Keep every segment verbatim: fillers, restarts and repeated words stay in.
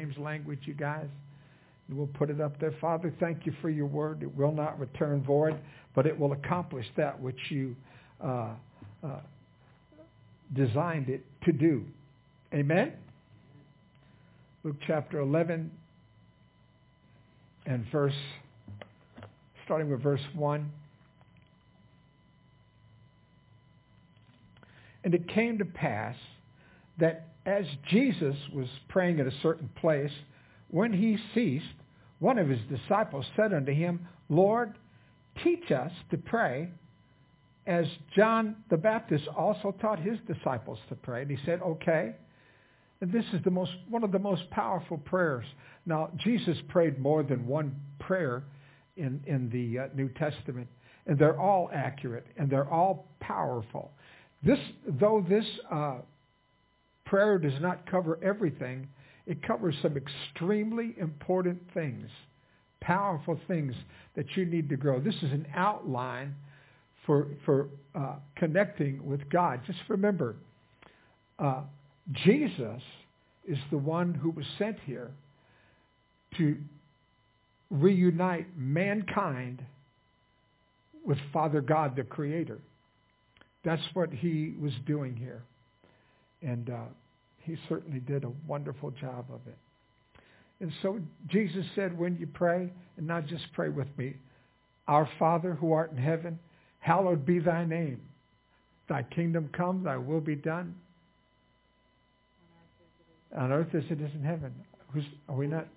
James language, you guys. We'll put it up there. Father, thank you for your word. It will not return void, but it will accomplish that which you uh, uh, designed it to do. Amen? Luke chapter eleven and verse, starting with verse one. And it came to pass that as Jesus was praying at a certain place, when he ceased, one of his disciples said unto him, Lord, teach us to pray, as John the Baptist also taught his disciples to pray. And he said, okay. And this is the most one of the most powerful prayers. Now, Jesus prayed more than one prayer in, in the uh, New Testament, and they're all accurate, and they're all powerful. This, though this uh, prayer does not cover everything, it covers some extremely important things, powerful things that you need to grow. This is an outline for for uh, connecting with God. Just remember, uh, Jesus is the one who was sent here to reunite mankind with Father God, the Creator. That's what he was doing here. And uh, he certainly did a wonderful job of it. And so Jesus said, when you pray, and not just pray with me, Our Father who art in heaven, hallowed be thy name. Thy kingdom come, thy will be done. On earth as it is in heaven. Who's, are we not?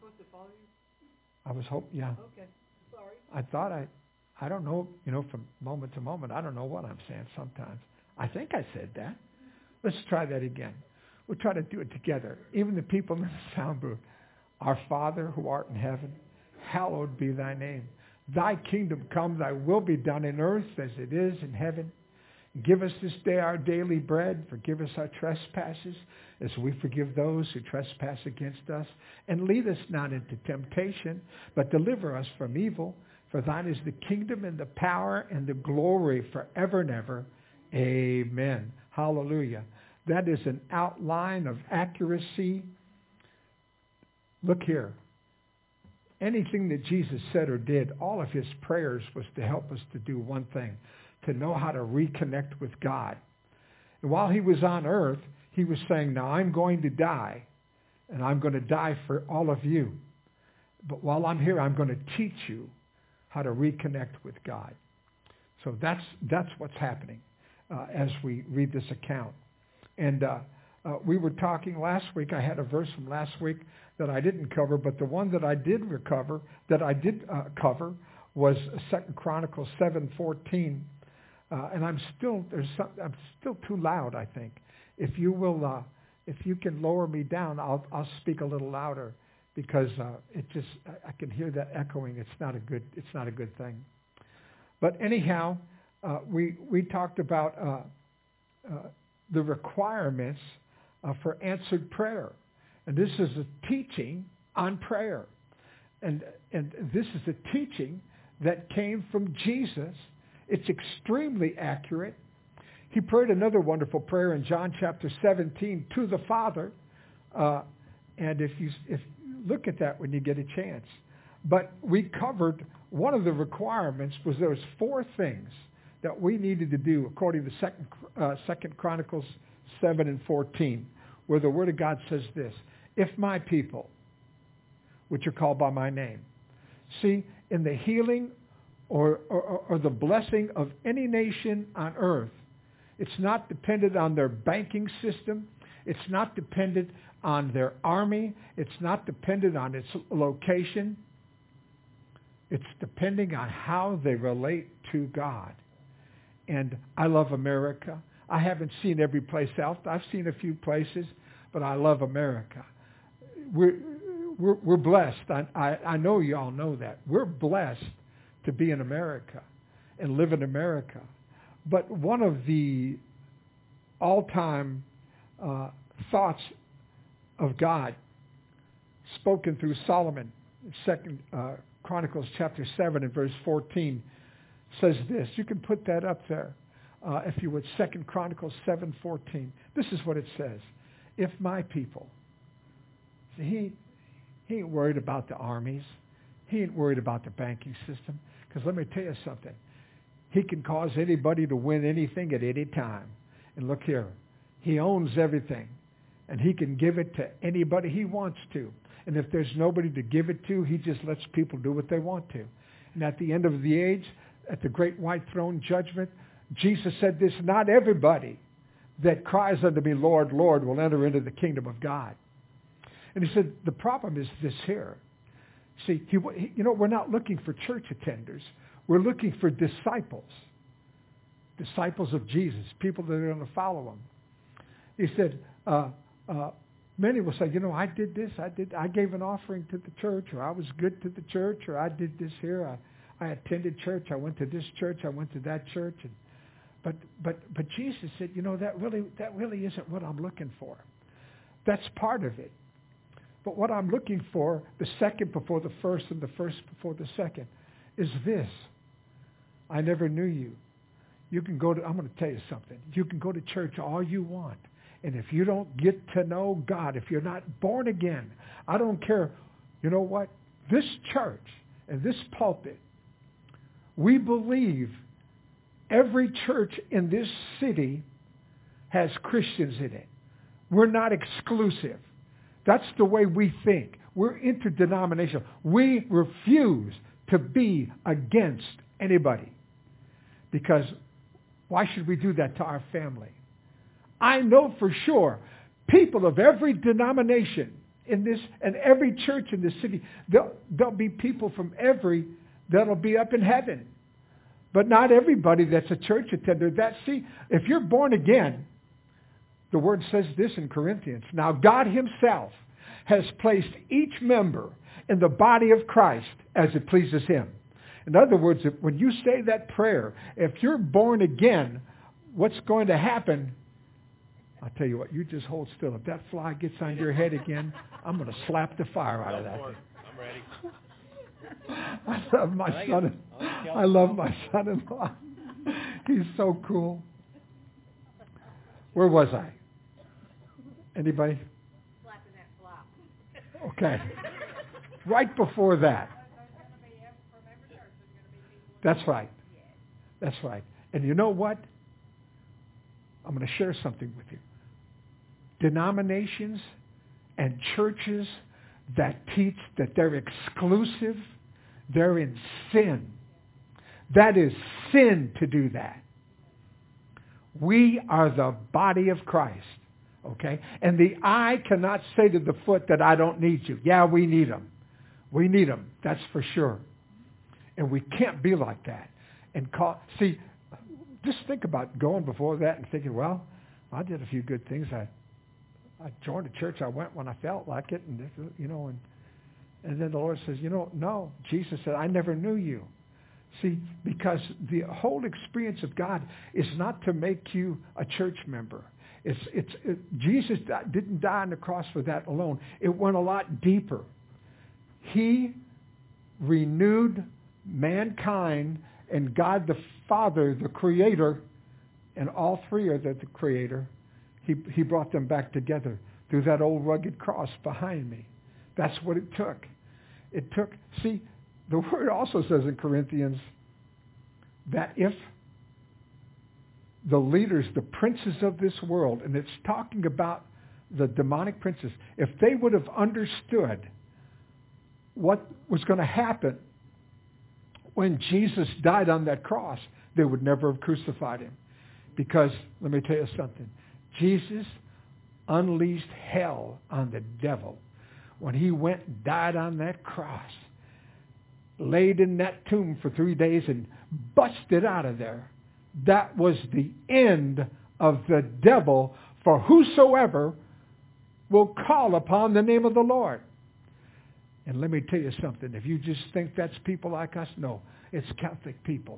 I was hoping, yeah. Okay, sorry. I thought I, I don't know, you know, from moment to moment, I don't know what I'm saying sometimes. I think I said that. Let's try that again. We'll try to do it together. Even the people in the sound booth. Our Father who art in heaven, hallowed be thy name. Thy kingdom come, thy will be done in earth as it is in heaven. Give us this day our daily bread. Forgive us our trespasses as we forgive those who trespass against us. And lead us not into temptation, but deliver us from evil. For thine is the kingdom and the power and the glory forever and ever. Amen. Hallelujah. That is an outline of accuracy. Look here. Anything that Jesus said or did, all of his prayers was to help us to do one thing, to know how to reconnect with God. And while he was on earth, he was saying, now I'm going to die, and I'm going to die for all of you. But while I'm here, I'm going to teach you how to reconnect with God. So that's that's what's happening uh, as we read this account. And uh, uh, we were talking last week. I had a verse from last week that I didn't cover, but the one that I did recover, that I did uh, cover, was Second Chronicles seven fourteen. Uh, and I'm still there's some, I'm still too loud, I think. If you will, uh, if you can lower me down, I'll I'll speak a little louder because uh, it just I, I can hear that echoing. It's not a good it's not a good thing. But anyhow, uh, we we talked about uh, uh, the requirements uh, for answered prayer, and this is a teaching on prayer, and and this is a teaching that came from Jesus. It's extremely accurate. He prayed another wonderful prayer in John chapter seventeen to the Father. Uh, and if you if look at that when you get a chance. But we covered one of the requirements was there was four things that we needed to do according to Second, uh, Second Chronicles seven and fourteen, where the Word of God says this, if my people, which are called by my name. See, in the healing Or, or, or the blessing of any nation on earth, it's not dependent on their banking system. It's not dependent on their army. It's not dependent on its location. It's depending on how they relate to God. And I love America. I haven't seen every place else. I've seen a few places, but I love America. We're, we're, we're blessed. I, I, I know you all know that. We're blessed to be in America and live in America. But one of the all-time uh, thoughts of God spoken through Solomon, Second uh, Chronicles chapter seven and verse fourteen, says this. You can put that up there, uh, if you would, Second Chronicles seven fourteen. This is what it says. If my people, see, he, He ain't worried about the armies. He ain't worried about the banking system. Because let me tell you something. He can cause anybody to win anything at any time. And look here. He owns everything. And he can give it to anybody he wants to. And if there's nobody to give it to, he just lets people do what they want to. And at the end of the age, at the great white throne judgment, Jesus said this, not everybody that cries unto me, Lord, Lord, will enter into the kingdom of God. And he said, the problem is this here. See, he, you know, we're not looking for church attenders. We're looking for disciples. Disciples of Jesus, people that are going to follow him. He said, uh, uh, many will say, you know, I did this, I did, I gave an offering to the church, or I was good to the church, or I did this here, I, I attended church, I went to this church, I went to that church. And, but, but, but Jesus said, you know, that really, that really isn't what I'm looking for. That's part of it. But what I'm looking for, the second before the first and the first before the second, is this. I never knew you. You can go to, I'm going to tell you something. You can go to church all you want. And if you don't get to know God, if you're not born again, I don't care. You know what? This church and this pulpit, we believe every church in this city has Christians in it. We're not exclusive. That's the way we think. We're interdenominational. We refuse to be against anybody. Because why should we do that to our family? I know for sure people of every denomination in this and every church in this city, there'll, there'll be people from every that'll be up in heaven. But not everybody that's a church attender. That, see, if you're born again, the word says this in Corinthians. Now God himself has placed each member in the body of Christ as it pleases him. In other words, if, when you say that prayer, if you're born again, what's going to happen? I'll tell you what, you just hold still. If that fly gets on your head again, I'm going to slap the fire out of that thing. I'm ready. I love my I son. I love my son-in-law. He's so cool. Where was I? Anybody? Slapping that flop. Okay. Right before that. That's right. That's right. And you know what? I'm going to share something with you. Denominations and churches that teach that they're exclusive, they're in sin. That is sin to do that. We are the body of Christ, okay? And the eye cannot say to the foot that I don't need you. Yeah, we need them. We need them, that's for sure. And we can't be like that. And call, see, just think about going before that and thinking, well, I did a few good things. I I joined a church. I went when I felt like it, and you know, and and then the Lord says, you know, no. Jesus said, I never knew you. See, because the whole experience of God is not to make you a church member. It's it's it, Jesus didn't die on the cross for that alone. It went a lot deeper. He renewed mankind and God the Father, the Creator, and all three are the, the Creator. He, he brought them back together through that old rugged cross behind me. That's what it took. It took, see, the word also says in Corinthians that if the leaders, the princes of this world, and it's talking about the demonic princes, if they would have understood what was going to happen when Jesus died on that cross, they would never have crucified him. Because, let me tell you something, Jesus unleashed hell on the devil when he went and died on that cross, laid in that tomb for three days and busted out of there. That was the end of the devil for whosoever will call upon the name of the Lord. And let me tell you something. If you just think that's people like us, no. It's Catholic people.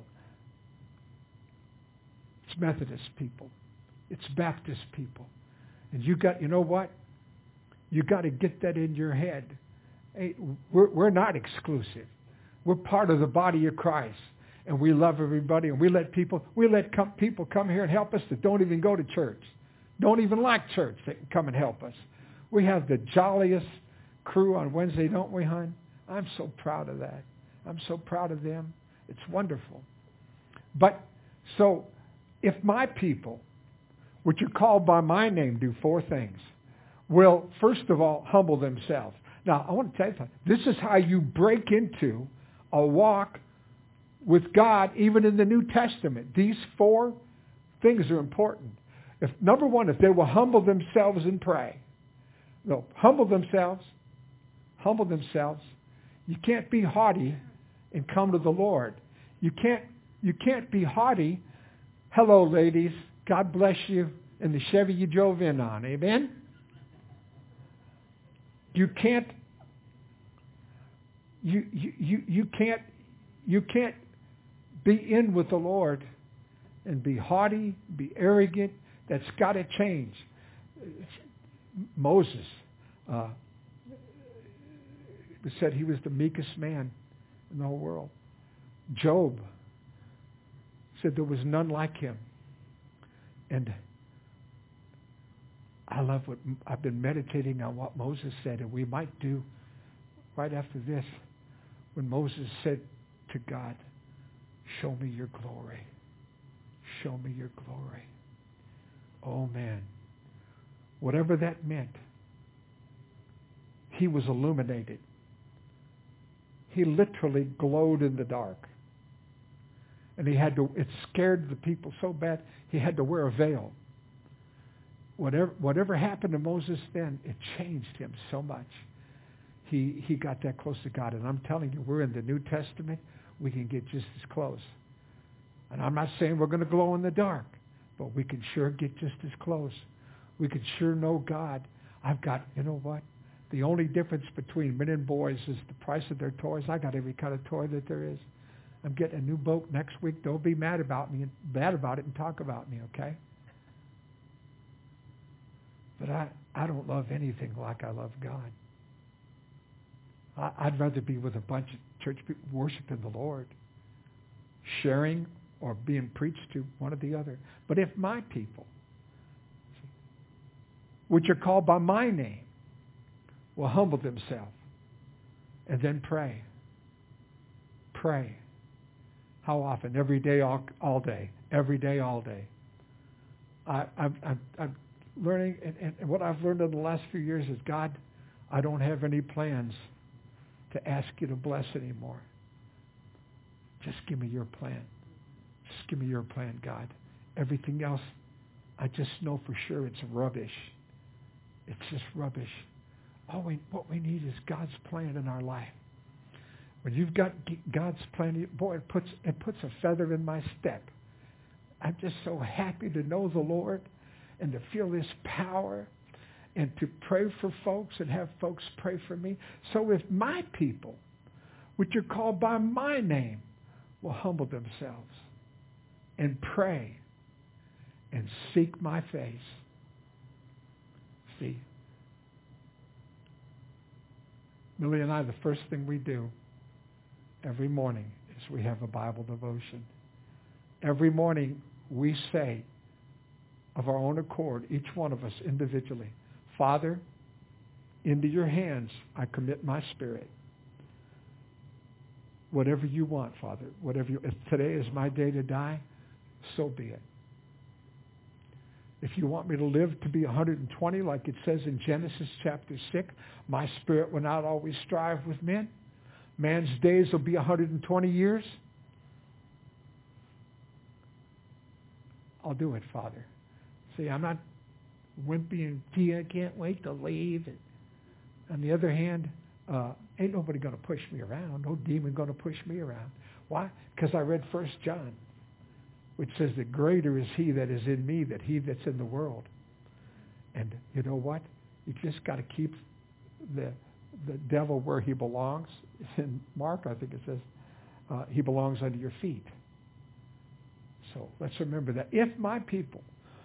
It's Methodist people. It's Baptist people. And you got, you know what? You got to get that in your head. Hey, we're, we're not exclusive. We're part of the body of Christ. And we love everybody. And we let people, we let come, people come here and help us that don't even go to church. Don't even like church. They can come and help us. We have the jolliest crew on Wednesday, don't we, hon? I'm so proud of that. I'm so proud of them. It's wonderful. But, so, if my people, which are called by my name, do four things, will, first of all, humble themselves. Now, I want to tell you something. This is how you break into a walk with God, even in the New Testament. These four things are important. If number one, if they will humble themselves and pray. No, humble themselves. Humble themselves. You can't be haughty and come to the Lord. You can't, you can't be haughty. Hello, ladies. God bless you in the Chevy you drove in on. Amen? You can't, you, you, you, you can't, you can't be in with the Lord and be haughty, be arrogant. That's got to change. Moses uh, said he was the meekest man in the whole world. Job said there was none like him. And I love what I've been meditating on what Moses said, and we might do right after this when Moses said to God, show me your glory. Show me your glory. Oh, man. Whatever that meant, he was illuminated. He literally glowed in the dark. And he had to, it scared the people so bad, he had to wear a veil. Whatever, whatever happened to Moses then, it changed him so much. He, he got that close to God. And I'm telling you, we're in the New Testament. We can get just as close. And I'm not saying we're going to glow in the dark, but we can sure get just as close. We can sure know God. I've got, you know what? The only difference between men and boys is the price of their toys. I got every kind of toy that there is. I'm getting a new boat next week. Don't be mad about me, mad about it and talk about me, okay? But I, I don't love anything like I love God. I, I'd rather be with a bunch of church people worshiping the Lord, sharing or being preached to, one or the other. But if my people, which are called by my name, will humble themselves and then pray. Pray. How often? Every day, all, all day. Every day, all day. I, I'm, I'm, I'm learning, and, and what I've learned in the last few years is, God, I don't have any plans to ask you to bless anymore. Just give me your plan. Just give me your plan, God. Everything else, I just know for sure it's rubbish. It's just rubbish. All we, what we need is God's plan in our life. When you've got God's plan, boy, it puts, it puts a feather in my step. I'm just so happy to know the Lord and to feel His power and to pray for folks and have folks pray for me. So if my people, which are called by my name, will humble themselves and pray and seek my face. See, Millie and I, the first thing we do every morning is we have a Bible devotion. Every morning we say of our own accord, each one of us individually, Father, into your hands I commit my spirit. Whatever you want, Father, whatever you, if today is my day to die, so be it. If you want me to live to be one hundred twenty, like it says in Genesis chapter six, my spirit will not always strive with men. Man's days will be one hundred twenty years. I'll do it, Father. See, I'm not wimpy and, gee, I can't wait to leave. And on the other hand, uh, ain't nobody going to push me around. No demon going to push me around. Why? Because I read First John, which says that greater is he that is in me than he that's in the world. And you know what? You just got to keep the the devil where he belongs. In Mark, I think it says, uh, he belongs under your feet. So let's remember that. If my people,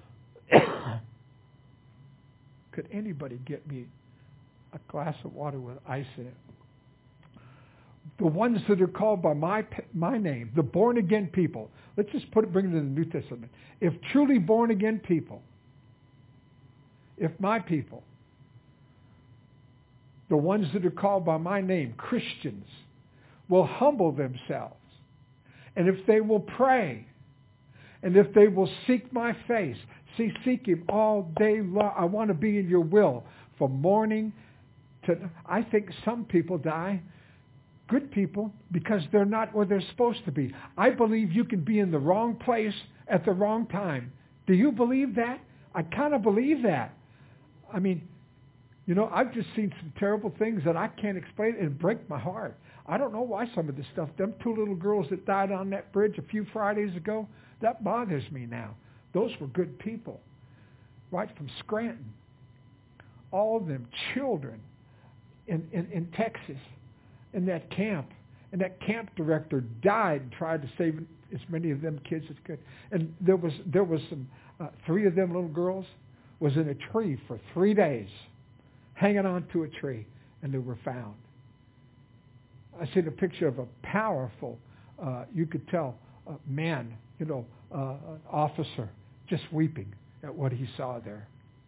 could anybody get me a glass of water with ice in it? The ones that are called by my my name, the born-again people. Let's just put it, bring it to the New Testament. If truly born-again people, if my people the ones that are called by my name, Christians, will humble themselves, and if they will pray, and if they will seek my face, see, seek him all day long. I want to be in your will from morning to, I think some people die, good people, because they're not where they're supposed to be. I believe you can be in the wrong place at the wrong time. Do you believe that? I kind of believe that. I mean, you know, I've just seen some terrible things that I can't explain and break my heart. I don't know why some of this stuff, them two little girls that died on that bridge a few Fridays ago, that bothers me now. Those were good people, right from Scranton. All of them children in, in, in Texas, in that camp. And that camp director died and tried to save as many of them kids as could. And there was there was some, uh, three of them little girls was in a tree for three days, hanging on to a tree, and they were found. I seen a picture of a powerful, uh, you could tell, uh, man, you know, uh, officer, just weeping at what he saw there.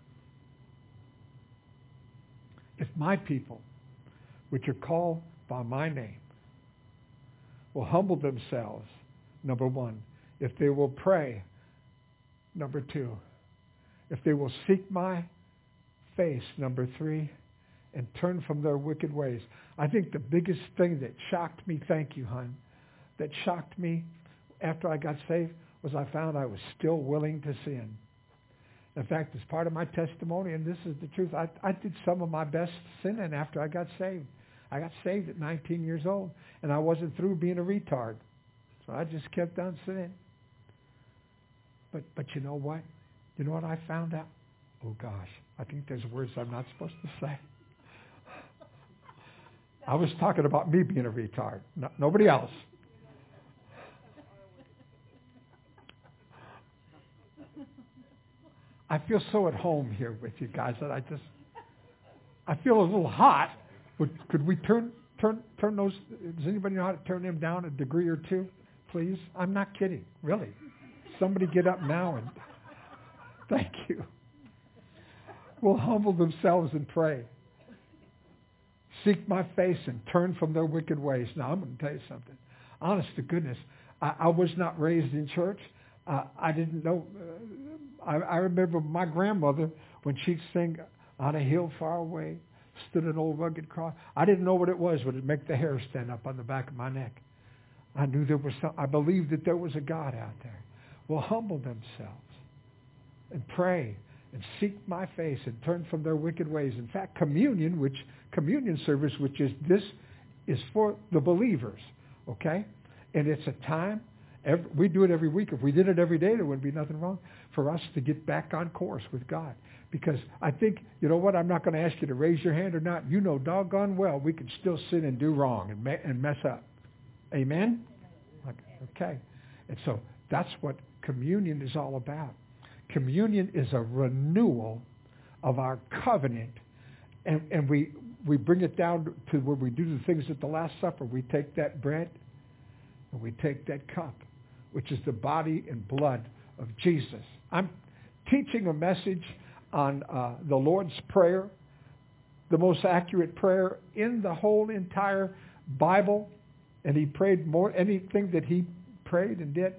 If my people, which are called by my name, will humble themselves, number one, if they will pray, number two, if they will seek my face, number three, and turn from their wicked ways. I think the biggest thing that shocked me, thank you, hon, that shocked me after I got saved was I found I was still willing to sin. In fact, as part of my testimony, and this is the truth, I, I did some of my best sinning after I got saved. I got saved at nineteen years old, and I wasn't through being a retard. So I just kept on sinning. But but you know what? You know what I found out? Oh, gosh. I think there's words I'm not supposed to say. I was talking about me being a retard, no, nobody else. I feel so at home here with you guys that I just, I feel a little hot. Would, could we turn turn turn those? Does anybody know how to turn them down a degree or two, please? I'm not kidding, really. Somebody get up now and thank you. Will humble themselves and pray. Seek my face and turn from their wicked ways. Now, I'm going to tell you something. Honest to goodness, I, I was not raised in church. Uh, I didn't know. Uh, I, I remember my grandmother, when she'd sing, "On a hill far away stood an old rugged cross." I didn't know what it was, but it'd make the hair stand up on the back of my neck. I knew there was some, I believed that there was a God out there. Will humble themselves and pray and seek my face and turn from their wicked ways. In fact, communion, which communion service, which is this, is for the believers, okay? And it's a time, every, we do it every week. If we did it every day, there wouldn't be nothing wrong for us to get back on course with God. Because I think, you know what, I'm not going to ask you to raise your hand or not. You know doggone well we can still sin and do wrong and, me- and mess up. Amen? Okay. And so that's what communion is all about. Communion is a renewal of our covenant. And, and we, we bring it down to where we do the things at the Last Supper. We take that bread and we take that cup, which is the body and blood of Jesus. I'm teaching a message on uh, the Lord's Prayer, the most accurate prayer in the whole entire Bible. And he prayed more, anything that he prayed and did.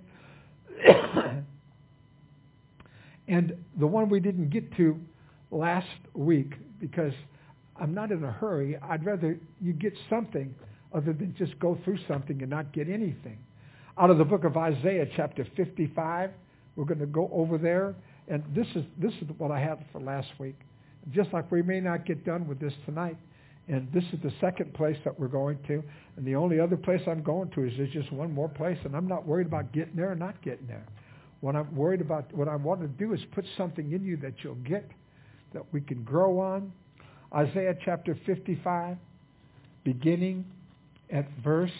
And the one we didn't get to last week, because I'm not in a hurry. I'd rather you get something other than just go through something and not get anything. Out of the book of Isaiah, chapter fifty-five, we're going to go over there. And this is this is what I had for last week. Just like we may not get done with this tonight. And this is the second place that we're going to. And the only other place I'm going to is there's just one more place. And I'm not worried about getting there or not getting there. What I'm worried about, what I want to do is put something in you that you'll get, that we can grow on. Isaiah chapter fifty-five, beginning at verse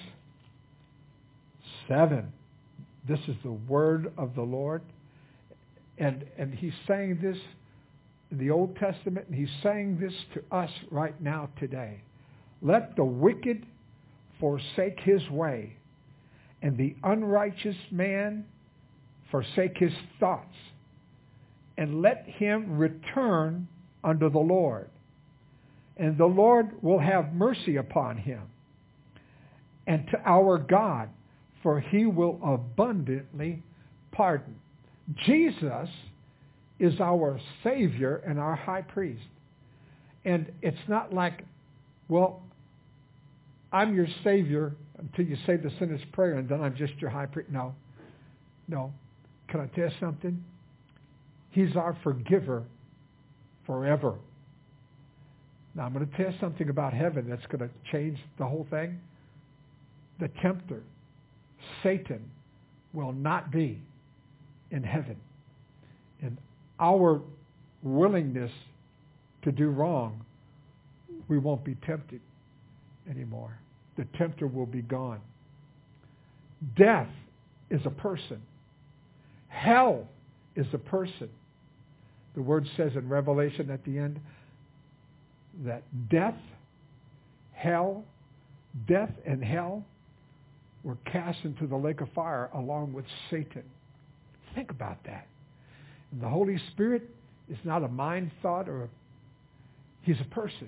seven. This is the word of the Lord. And, and he's saying this in the Old Testament, and he's saying this to us right now today. Let the wicked forsake his way, and the unrighteous man forsake his thoughts, and let him return unto the Lord, And the Lord will have mercy upon him. And to our God, for he will abundantly pardon. Jesus is our Savior and our high priest. And it's not like, well, I'm your Savior until you say the sinner's prayer and then I'm just your high priest. No. No. Can I tell you something? He's our forgiver forever. Now I'm going to tell you something about heaven that's going to change the whole thing. The tempter, Satan, will not be in heaven. And our willingness to do wrong, we won't be tempted anymore. The tempter will be gone. Death is a person. Hell is a person. The word says in Revelation at the end that death, hell, death and hell were cast into the lake of fire along with Satan. Think about that. And the Holy Spirit is not a mind thought or a, he's a person.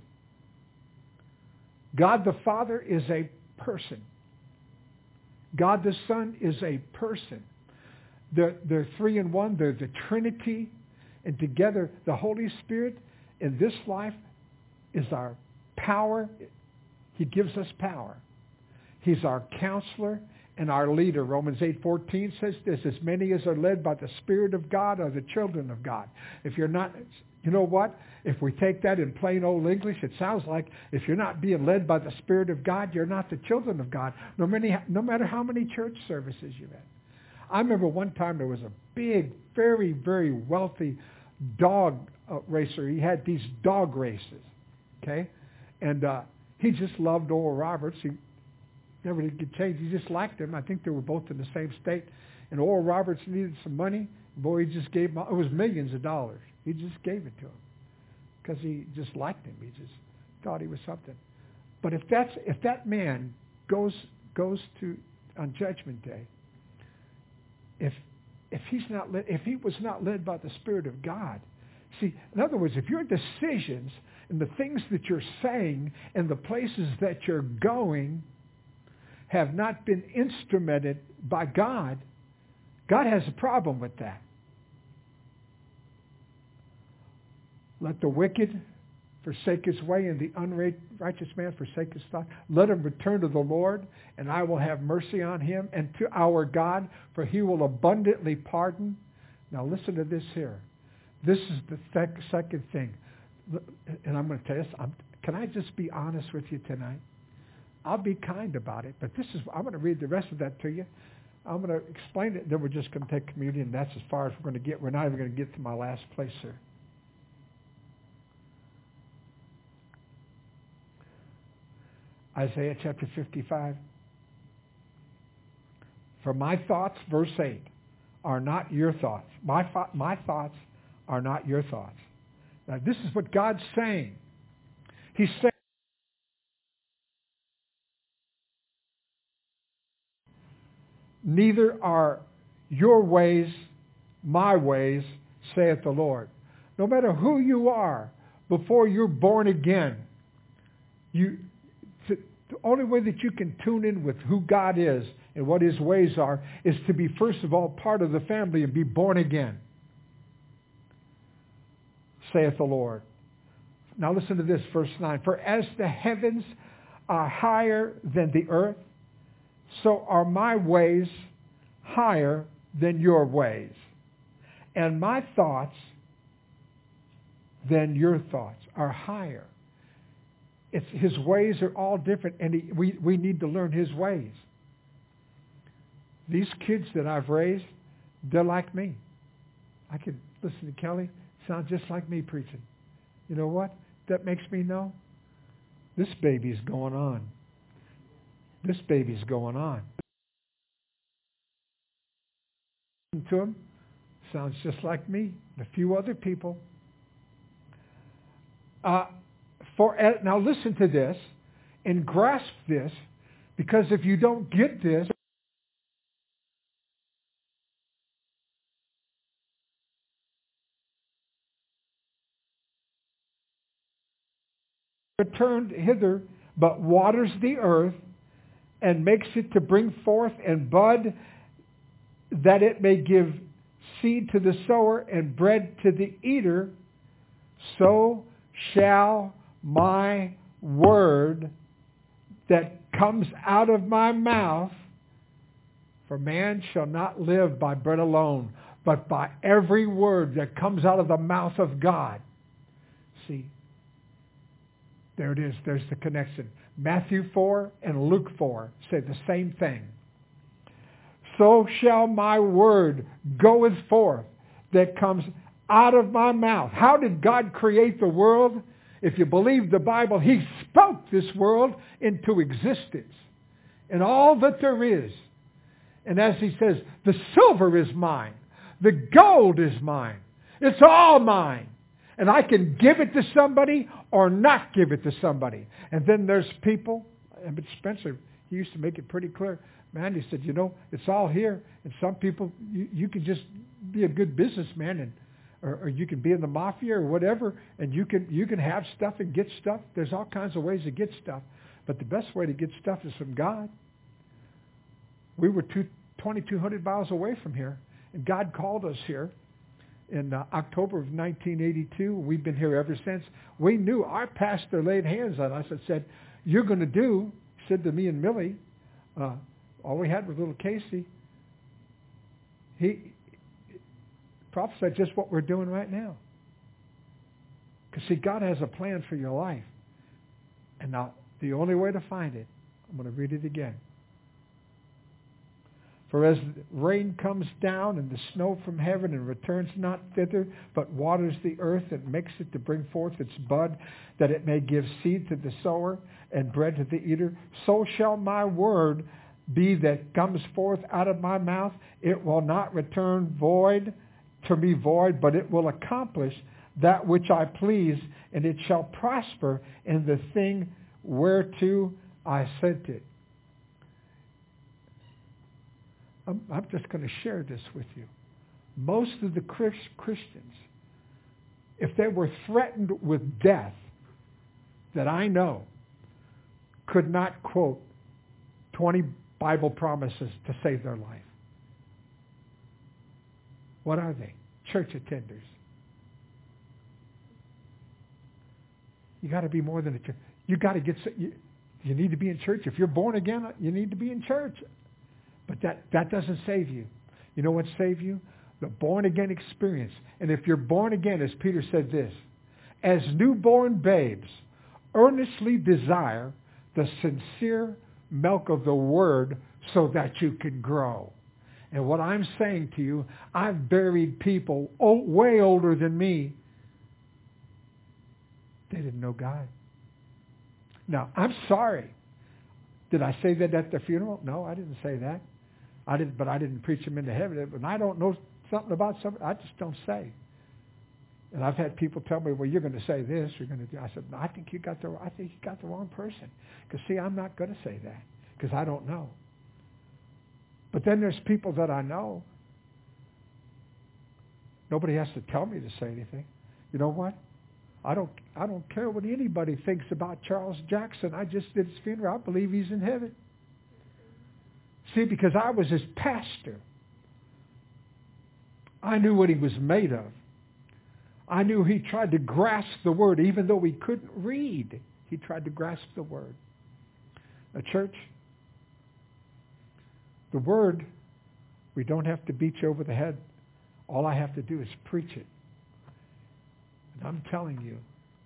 God the Father is a person. God the Son is a person. They're, they're three in one. They're the Trinity. And together, the Holy Spirit in this life is our power. He gives us power. He's our counselor and our leader. Romans eight fourteen says this, as many as are led by the Spirit of God are the children of God. If you're not, you know what? If we take that in plain old English, it sounds like if you're not being led by the Spirit of God, you're not the children of God, no, many, no matter how many church services you've had. I remember one time there was a big, very, very wealthy dog uh, racer. He had these dog races, okay? And uh, he just loved Oral Roberts. He never did get changed. He just liked him. I think they were both in the same state. And Oral Roberts needed some money. Boy, he just gave him, it was millions of dollars. He just gave it to him because he just liked him. He just thought he was something. But if that's if that man goes goes to on Judgment Day, if if he's not led, if he was not led by the Spirit of God, see, in other words, if your decisions and the things that you're saying and the places that you're going have not been instrumented by God, God has a problem with that. Let the wicked forsake his way and the unrighteous man forsake his thought. Let him return to the Lord, and I will have mercy on him, and to our God, for he will abundantly pardon. Now listen to this here. This is the th- second thing. And I'm going to tell you this. I'm, can I just be honest with you tonight? I'll be kind about it, but this is, I'm going to read the rest of that to you. I'm going to explain it, then we're just going to take communion. That's as far as we're going to get. We're not even going to get to my last place here. Isaiah chapter fifty-five. For my thoughts, verse eight, are not your thoughts. My, my thoughts are not your thoughts. Now, this is what God's saying. He's saying, neither are your ways my ways, saith the Lord. No matter who you are, before you're born again, you, the only way that you can tune in with who God is and what his ways are is to be, first of all, part of the family and be born again, saith the Lord. Now listen to this, verse nine. For as the heavens are higher than the earth, so are my ways higher than your ways, and my thoughts than your thoughts are higher. It's, his ways are all different, and he, we, we need to learn his ways. These kids that I've raised, they're like me. I could listen to Kelly, sound just like me preaching. You know what? That makes me know this baby's going on. This baby's going on. To him, sounds just like me, and a few other people. Uh, for now, listen to this and grasp this, because if you don't get this, returned hither, but waters the earth, and makes it to bring forth and bud, that it may give seed to the sower and bread to the eater, so shall my word that comes out of my mouth, for man shall not live by bread alone, but by every word that comes out of the mouth of God. See, there it is. There's the connection. Matthew four and Luke four say the same thing. So shall my word goeth forth that comes out of my mouth. How did God create the world? If you believe the Bible, he spoke this world into existence and all that there is. And as he says, the silver is mine. The gold is mine. It's all mine. And I can give it to somebody or not give it to somebody. And then there's people, and Spencer, he used to make it pretty clear. Man, he said, you know, it's all here. And some people, you, you can just be a good businessman, and or, or you can be in the mafia or whatever, and you can you can have stuff and get stuff. There's all kinds of ways to get stuff. But the best way to get stuff is from God. We were two, twenty-two hundred miles away from here, and God called us here in uh, October of nineteen eighty-two. We've been here ever since. We knew our pastor laid hands on us and said, you're going to do, said to me and Millie, uh, all we had was little Casey. He prophesied just what we're doing right now. Because see, God has a plan for your life. And now, the only way to find it, I'm going to read it again. For as rain comes down and the snow from heaven and returns not thither, but waters the earth and makes it to bring forth its bud, that it may give seed to the sower and bread to the eater, so shall my word be that comes forth out of my mouth. It will not return void to me void, but it will accomplish that which I please, and it shall prosper in the thing whereto I sent it. I'm, I'm just going to share this with you. Most of the Christians, if they were threatened with death, that I know, could not quote twenty Bible promises to save their life. What are they? Church attenders. You got to be more than a church. You got to get. You, you need to be in church. If you're born again, you need to be in church. But that, that doesn't save you. You know what saves you? The born-again experience. And if you're born again, as Peter said this, as newborn babes, earnestly desire the sincere milk of the word so that you can grow. And what I'm saying to you, I've buried people oh, way older than me. They didn't know God. Now, I'm sorry. Did I say that at the funeral? No, I didn't say that. I didn't, but I didn't preach them into heaven. When I don't know something about something, I just don't say. And I've had people tell me, "Well, you're going to say this. You're going to do." I said, "No, I think you got the. I think you got the wrong person." Because see, I'm not going to say that because I don't know. But then there's people that I know. Nobody has to tell me to say anything. You know what? I don't. I don't care what anybody thinks about Charles Jackson. I just did his funeral. I believe he's in heaven. See, because I was his pastor. I knew what he was made of. I knew he tried to grasp the word, even though he couldn't read. He tried to grasp the word. A church, the word, we don't have to beat you over the head. All I have to do is preach it. And I'm telling you,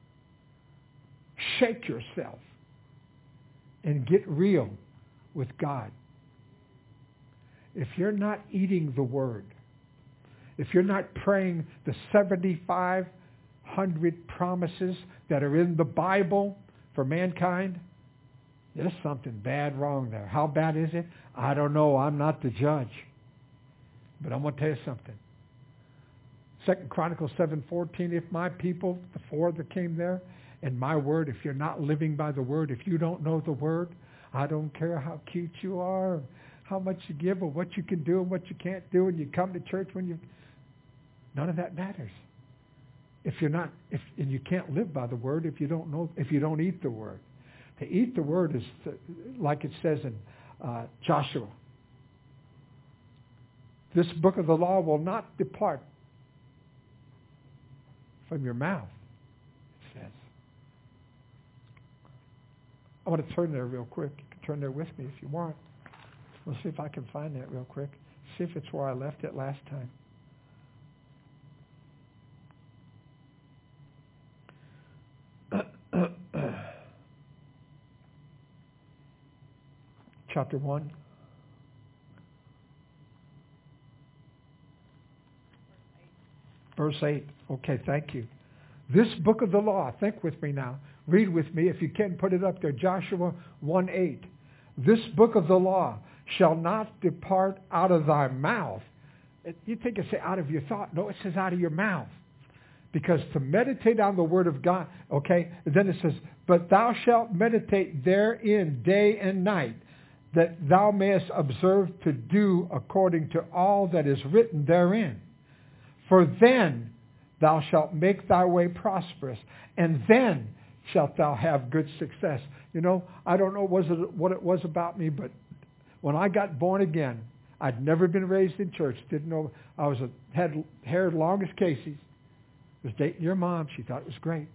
shake yourself and get real with God. If you're not eating the word, if you're not praying the seventy-five hundred promises that are in the Bible for mankind, there's something bad wrong there. How bad is it? I don't know. I'm not the judge. But I'm going to tell you something. Second Chronicles seven fourteen, if my people, the four that came there, and my word, if you're not living by the word, if you don't know the word, I don't care how cute you are, how much you give, or what you can do and what you can't do, and you come to church when you... None of that matters. if you're not, if and you can't live by the word if you don't know, if you don't eat the word. To eat the word is to, like it says in uh, Joshua. This book of the law will not depart from your mouth, it says. I want to turn there real quick. You can turn there with me if you want. We'll see if I can find that real quick. See if it's where I left it last time. Chapter one. Verse eight. Okay, thank you. This book of the law, think with me now. Read with me. If you can, put it up there. Joshua one eight. This book of the law shall not depart out of thy mouth. You think it say out of your thought. No, it says out of your mouth. Because to meditate on the word of God, okay, and then it says, but thou shalt meditate therein day and night, that thou mayest observe to do according to all that is written therein. For then thou shalt make thy way prosperous, and then shalt thou have good success. You know, I don't know was it, what it was about me, but when I got born again, I'd never been raised in church. Didn't know I was a, had hair long as Casey's. Was dating your mom. She thought it was great.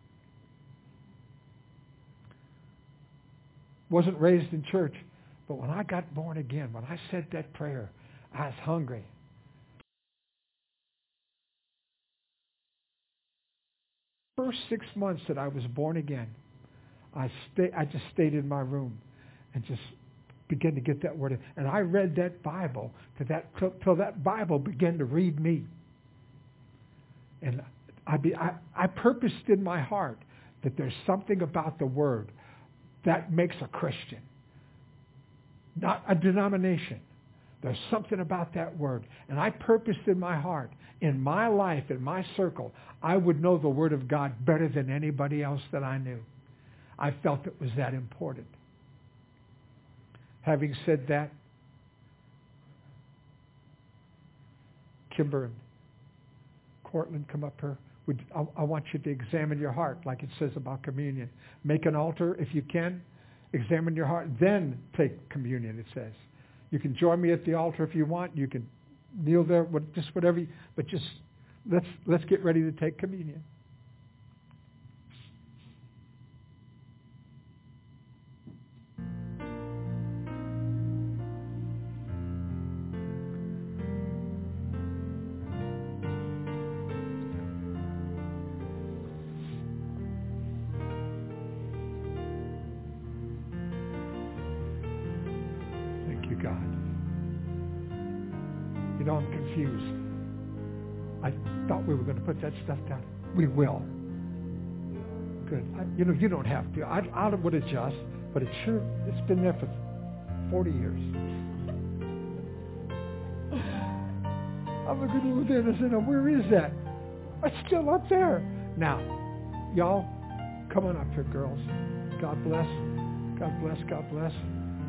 Wasn't raised in church. But when I got born again, when I said that prayer, I was hungry. First six months that I was born again, I stay, I just stayed in my room and just began to get that word. And I read that Bible to that till, till that Bible began to read me. And I, be, I, I purposed in my heart that there's something about the word that makes a Christian. Not a denomination. There's something about that word. And I purposed in my heart, in my life, in my circle, I would know the word of God better than anybody else that I knew. I felt it was that important. Having said that, Kimber and Cortland, come up here. Would, I, I want you to examine your heart, like it says about communion. Make an altar if you can. Examine your heart, then take communion, it says. You can join me at the altar if you want. You can kneel there, just whatever. You, but just let's let's get ready to take communion. I'm confused. I thought we were going to put that stuff down. We will. Good. I, you know, you don't have to. I, I would adjust, but it sure, it's been there for forty years. I'm looking over there and I said, oh, where is that? It's still up there. Now, y'all, come on up here, girls. God bless. God bless. God bless.